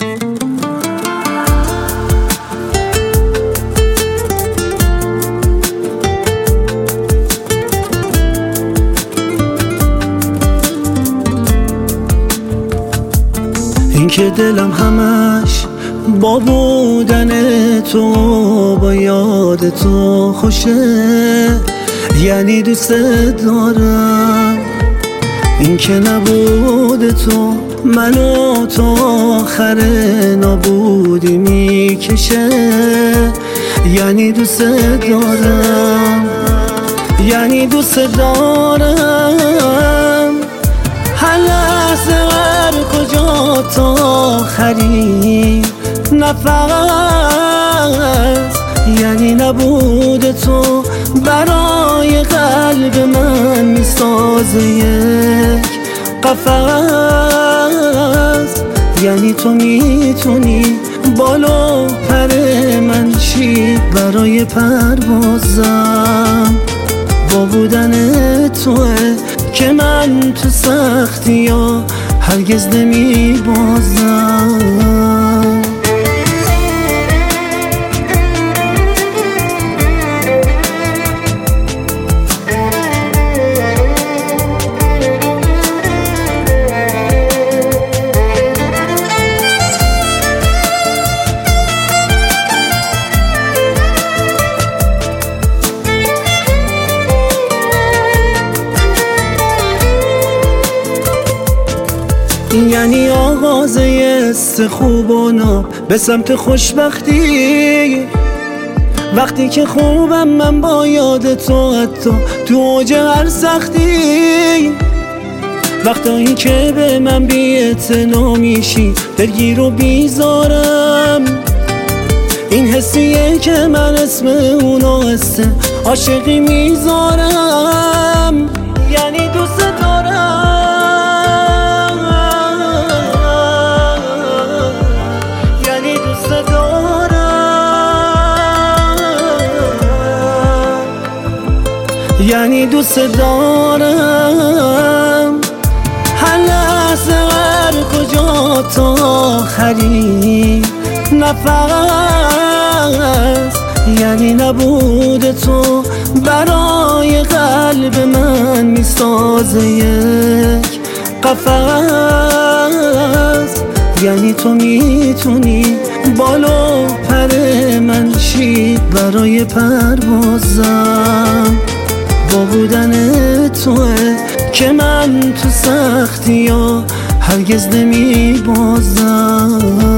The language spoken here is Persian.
این که دلم همش با بودن تو با یاد تو خوشه، یعنی دوست دارم. این که نبود تو منو تا آخر نابودی میکشه، یعنی دوست دارم، یعنی دوست دارم. هر لحظه هر کجا تا آخرین نفس، یعنی نبود تو برای قلب من میسازه یک قفس. یعنی تو میتونی بالو پر من شی برای پروازم. با بودن توه که من تو سختی ها هرگز نمیبازم. یعنی آغاز یه خوب و ناب به سمت خوشبختی. وقتی که خوبم من با یاد تو، حتی تو اوج هر سختی. وقتایی که به من بی‌اعتنا میشی دلگیر و بیزارم. این حسیه که من اسم اونو حسه عاشقی میذارم. یعنی دوست دارم، یعنی دوست دارم. هر لحظه هر کجا تا آخرین نفس، یعنی نبود تو برای قلب من میسازه یک قفس. یعنی تو میتونی بالو پر من شی برای پروازم. با بودن توه که من تو سختی ها هرگز نمیبازم.